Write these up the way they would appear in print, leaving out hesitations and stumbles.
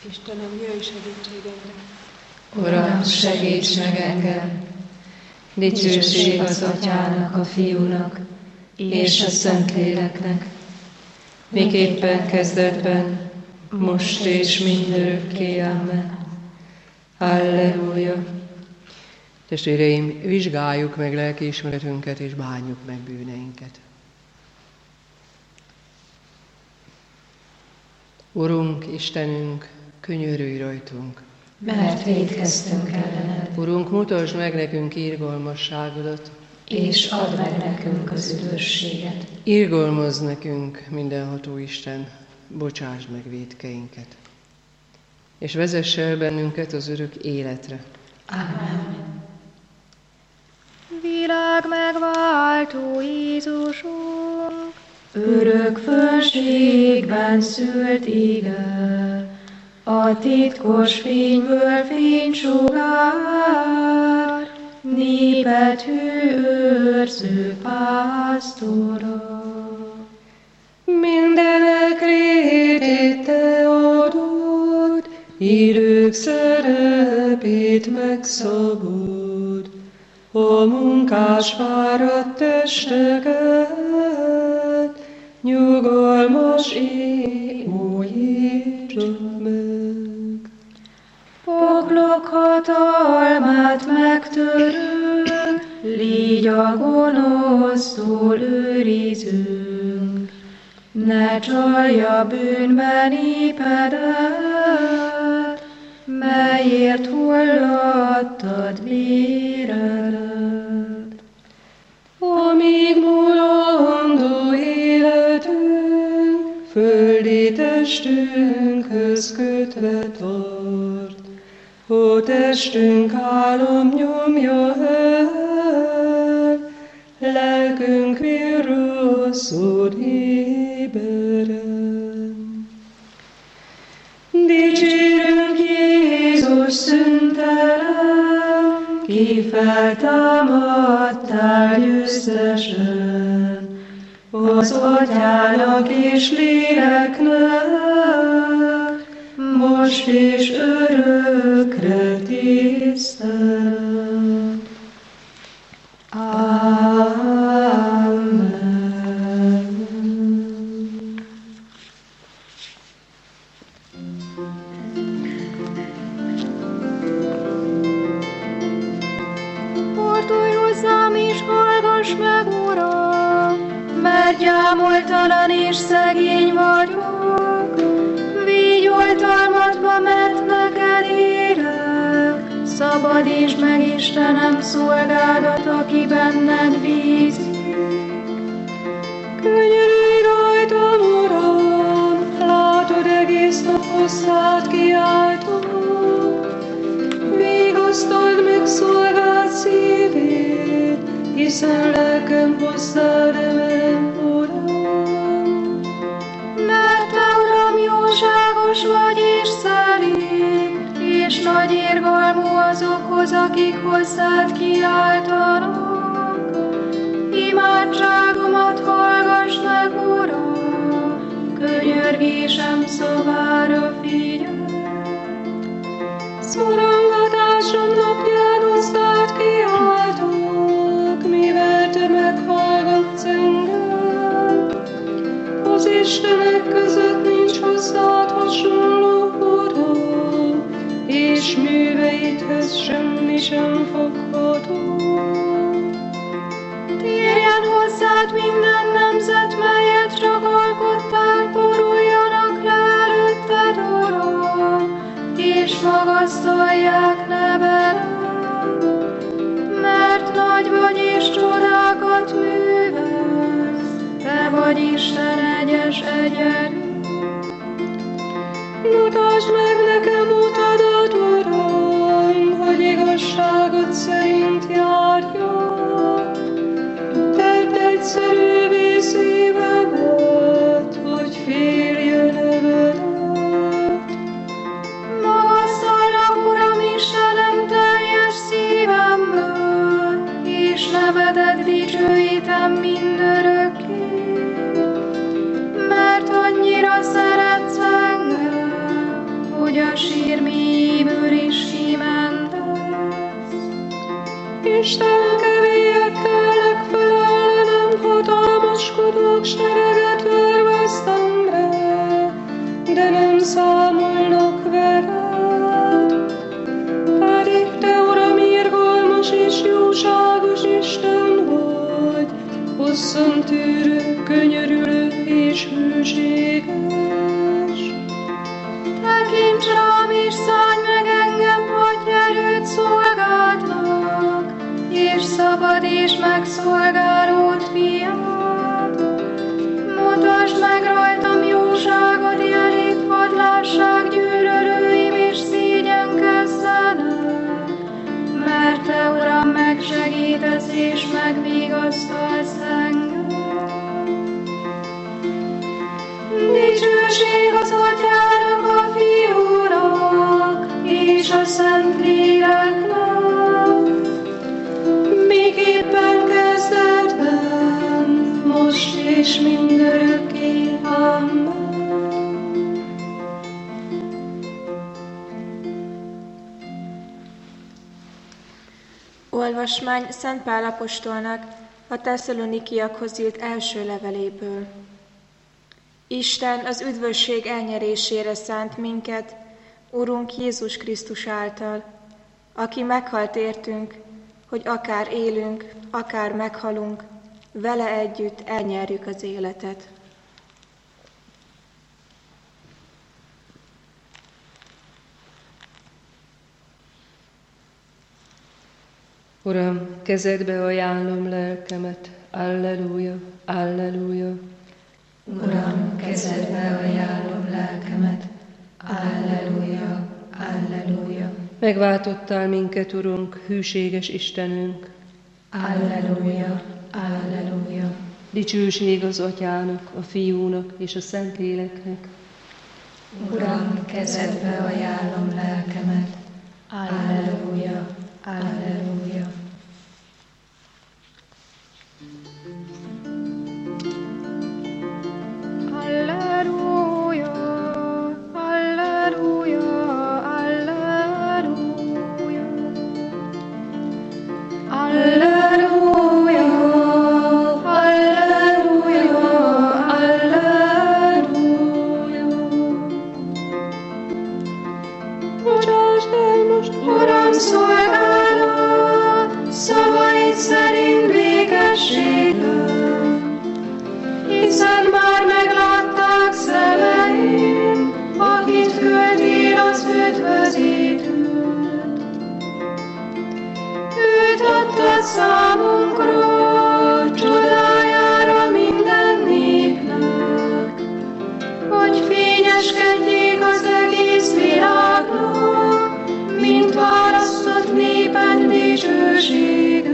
Istenem, jöjj segítségemre! Uram, segíts meg engem! Dicsőség az Atyának, a Fiúnak és a Szentléleknek, miképpen kezdetben, most és mindörökké. Amen. Halleluja! Testvéreim, vizsgáljuk meg lelkiismeretünket és bánjuk meg bűneinket. Urunk, Istenünk, könyörülj rajtunk! Mert vétkeztünk ellened. Urunk, mutasd meg nekünk irgalmasságodat, és add meg nekünk az üdvösséget. Irgalmazz nekünk, mindenható Isten, bocsásd meg vétkeinket, és vezess el bennünket az örök életre. Amen. Világ megváltó Jézusunk, örök fönségben szült ige, a titkos fényből fénysugár, népet hűőrző pásztora. Mindenek létét te adod, idők szerepét megszabod, a munkás fáradt testeket, nyugalmas újítsd meg. Poklok hatalmát megtörő, légy a gonosztól őrizünk, ne csalja bűnben népedet, melyért hullattad véredet. Amíg mulandó életünk, földi testünkhöz kötve tart, ó testünk álom nyomja el, lelkünk virrasszod éberen. Dicsérünk Jézus szünterem, ki feltámadtál győztesen, az Atyának és Léleknek, most és örökre tisztelet. Amen. fordulj hozzám és hallgass meg, Uram, mert gyámoltalan és szegény vagyok. Végy oltalmadba, mert neked élek, szabadítsd meg, Istenem, szolgádat, aki benned bízik. Könyörülj rajtam, Uram, látod egész nap hosszát kiáltom, vigasztald meg szolgád szívét, hiszen lelkem hozzád emelem, Uram. Mert te, Uram, jóságos vagy és szerint, és nagy érgalmú azokhoz, akik hozzád kiáltanak. Imádságomat hallgass meg, Uram, könyörgésem szavára figyelj. Szorongatásom napján hozzád kiáltok, mivel te meghallgatsz engem. Az istenek között nincs hozzád hasonló, Uram, és műveidhez semmi sem fogható. Térjen hozzád minden nemzet, melyet csak alkottál, boruljanak le előtted, Uram, és magasztalják nevedet. Mert nagy vagy és csodákat művelsz, te vagy Isten egyes egyedül. Mutasd meg nekem utadat, Uram, hogy igazságod szerint járjak. Tedd egyszerűvé szívemet, hogy féljen nevedet. Magasztalak, Uram, Istenem, teljes szívemből, és nevedet dicsőítem mindörökké. Mert annyira szeretsz engem, hogy hogy a sír mélyéből is kiment. Isten kevélyekkel föl ellenem hatalmaskodók sereget örveztem be, de nem számolnak veled. Pedig te, Uram, irgalmas és jóságos Isten vagy, hosszan tűrő, könyörülő és hűséges. Tekints rám és szállj meg engem, hogy erőt szolgáltnak, és szabadíts meg szolgálód fiát. Mutasd meg rajtam jóságod jelét, hadd lássák gyűlölőim és szégyenkezzenek, mert te, Uram, megsegítesz és megvigasztalsz engem. Dicsőség az Atyának, a Fiúnak és a Szentléleknek, miképpen kezdetben, most és mindörökké. Amen. Olvasmány Szent Pál apostolnak a Tesszalonikiakhoz írt első leveléből. Isten az üdvösség elnyerésére szánt minket, Urunk Jézus Krisztus által, aki meghalt értünk, hogy akár élünk, akár meghalunk, vele együtt elnyerjük az életet. Uram, kezedbe ajánlom lelkemet, alleluja, alleluja. Uram, kezedbe ajánlom lelkemet, alleluja, alleluja. Megváltottál minket, Urunk, hűséges Istenünk. Alleluja, alleluja. Dicsőség az Atyának, a Fiúnak és a Szentléleknek. Uram, kezedbe ajánlom lelkemet, alleluja, alleluja. Alleluja, alleluja, alleluja. Alleluja, alleluja, alleluja. Bocsásd el most, Uram, szolgálat, szavaid szerint végességül, hiszen már meglátták szemeim, akit küldtél az üdvözítőt. Őt adtad számunkra, csodájára minden népnek, hogy fényeskedjék az egész világnak, mint választott népen dicsősége.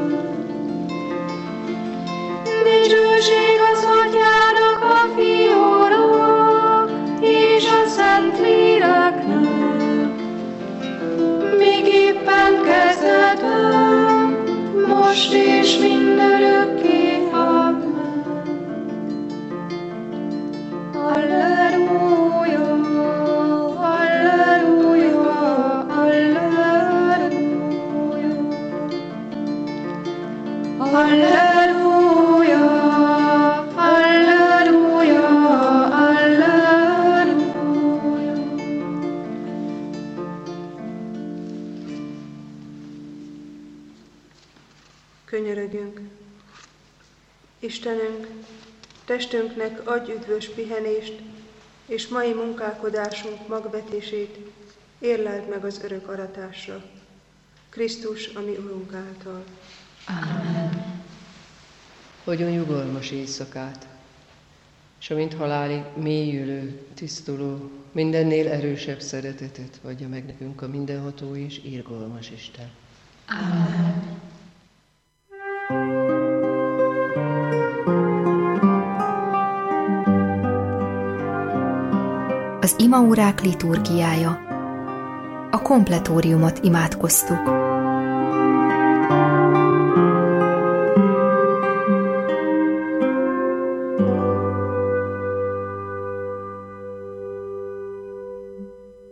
Dicsőség az Atyának, a Fiúnak és a Szentléleknek, miképpen kezdetben, most és mindörökké. Amen. Alleluja, alleluja, alleluja. Alleluja, alleluja, alleluja. Könyörögjünk. Istenünk, testünknek adj üdvös pihenést, és mai munkálkodásunk magvetését érleld meg az örök aratásra. Krisztus, a mi Urunk által. Amen. Adjon nyugalmas éjszakát, és amint halálig mélyülő, tisztuló, mindennél erősebb szeretetet adja meg nekünk a mindenható és irgalmas Isten. Amen. Az imaórák liturgiája. A kompletóriumot imádkoztuk.